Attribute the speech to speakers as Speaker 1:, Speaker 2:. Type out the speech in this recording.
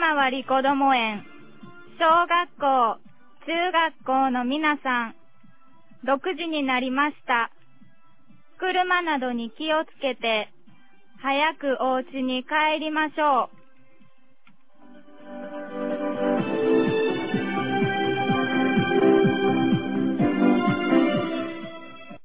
Speaker 1: 回りこども園、小学校、中学校の皆さん、6時になりました。車などに気をつけて、早くお家に帰りましょう。